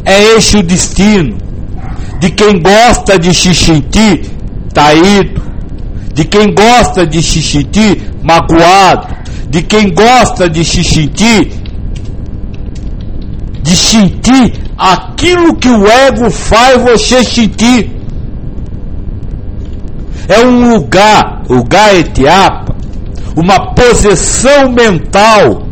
é este o destino de quem gosta de se sentir traído, de quem gosta de se sentir magoado, de quem gosta de se sentir aquilo que o ego faz você sentir. É um lugar etiapa, uma possessão mental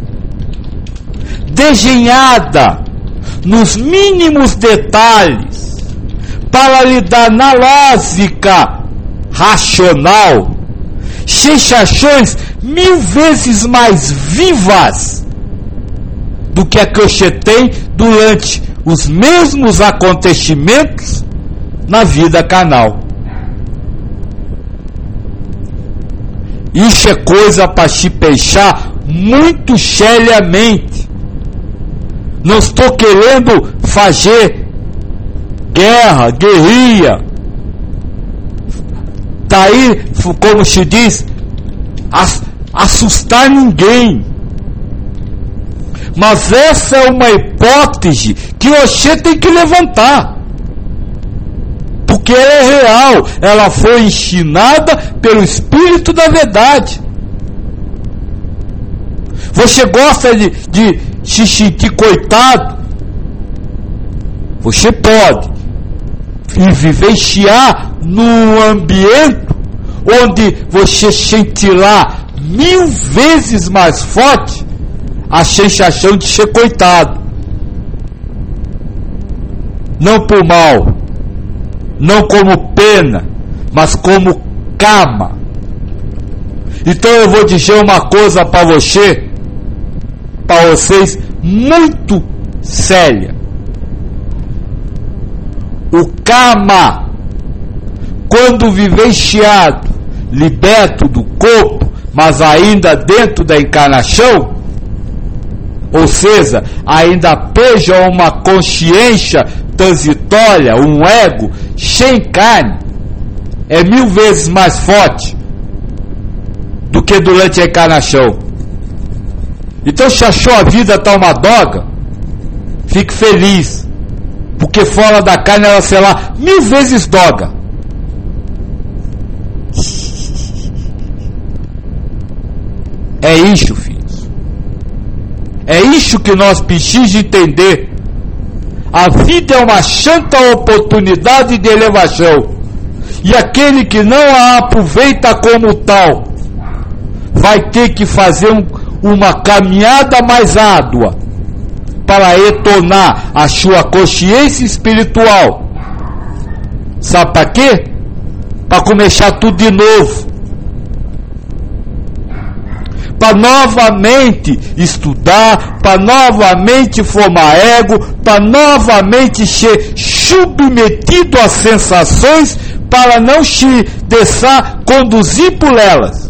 desenhada nos mínimos detalhes para lhe dar na lógica racional sensações 1000 vezes mais vivas do que a que você tem durante os mesmos acontecimentos na vida carnal. Isso é coisa para se pensar muito seriamente. Não estou querendo fazer guerrilha. Tá aí, como se diz, assustar ninguém. Mas essa é uma hipótese que você tem que levantar. Porque ela é real, ela foi ensinada pelo Espírito da Verdade. Você gosta de se sentir coitado? Você pode vivenciar num ambiente onde você sentirá 1000 vezes mais forte a sensação de ser coitado. Não por mal, não como pena, mas como karma. Então eu vou dizer uma coisa para vocês muito séria. O karma, quando vivenciado, liberto do corpo, mas ainda dentro da encarnação, ou seja, ainda peja uma consciência transitória, um ego sem carne, é 1000 vezes mais forte do que durante a encarnação. Então, se a sua vida está uma droga, fique feliz, porque fora da carne ela será 1000 vezes droga. É isso, filhos. É isso que nós precisamos entender. A vida é uma santa oportunidade de elevação. E aquele que não a aproveita como tal, vai ter que fazer uma caminhada mais árdua para retornar a sua consciência espiritual. Sabe para quê? Para começar tudo de novo. Para novamente estudar, para novamente formar ego, para novamente ser submetido às sensações, para não se deixar conduzir por elas.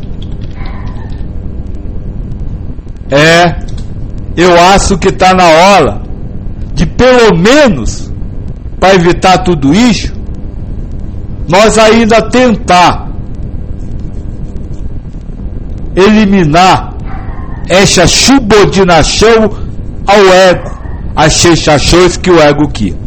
Eu acho que está na hora de, pelo menos, para evitar tudo isso, nós ainda tentar eliminar essa subordinação ao ego, as sensações que o ego quer.